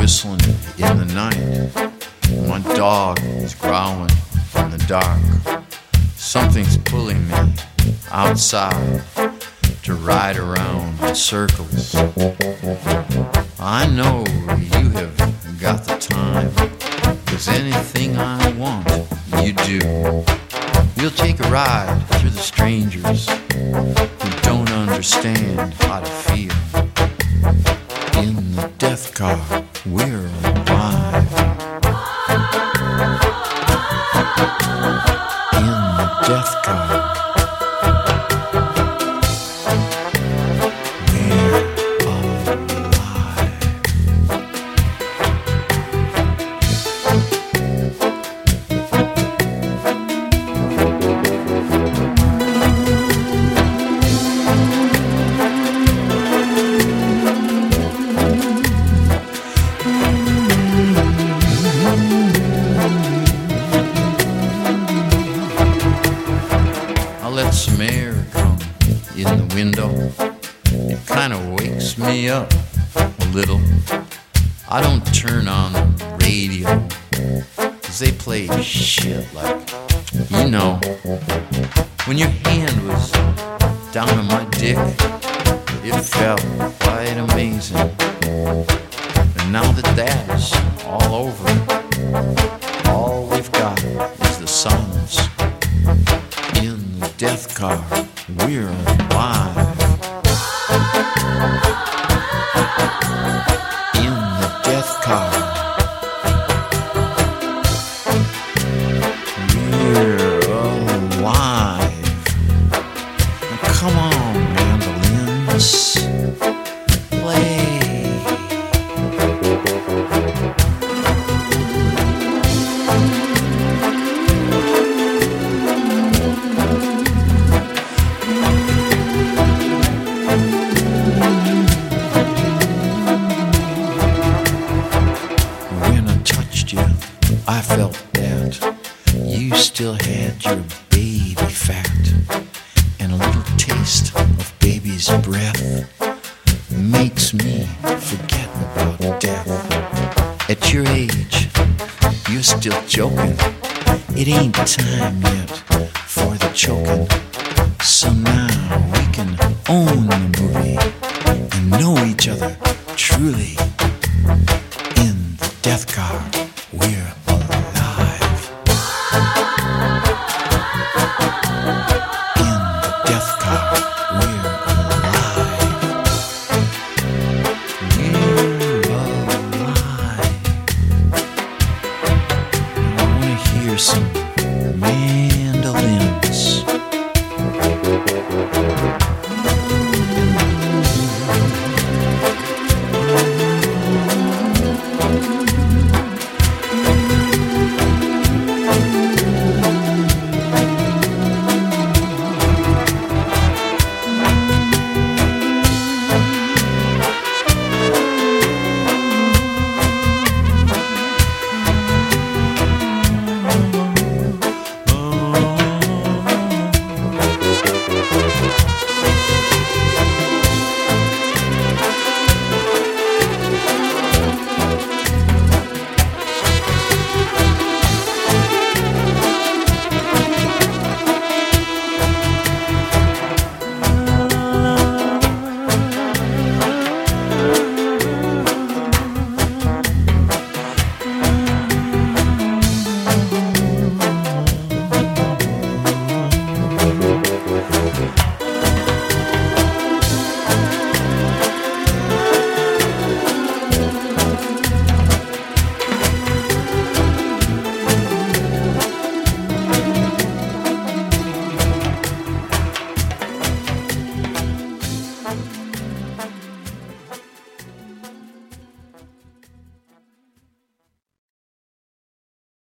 whistling in the night. My dog is growling from the dark. Something's pulling me outside to ride around in circles. I know you have got the time, 'cause anything I want, you do. We'll take a ride through the strangers who don't understand how to feel. In the death car, we're alive. In the death car, we're alive. I let some air come in the window. It kind of wakes me up a little. I don't turn on the radio, 'cause they play shit like, you know, when your hand was down on my dick, it felt quite amazing. And now that that's all over, all we've got is the silence. In the death car, we're alive. In the death car, we're alive. Now come on, mandolins, play. When I touched you, I felt that you still had your baby fat, and a little taste of baby's breath makes me forget about death. At your age, you're still joking. It ain't time yet for the choking. So now we can own the movie and know each other truly. In the death car, we're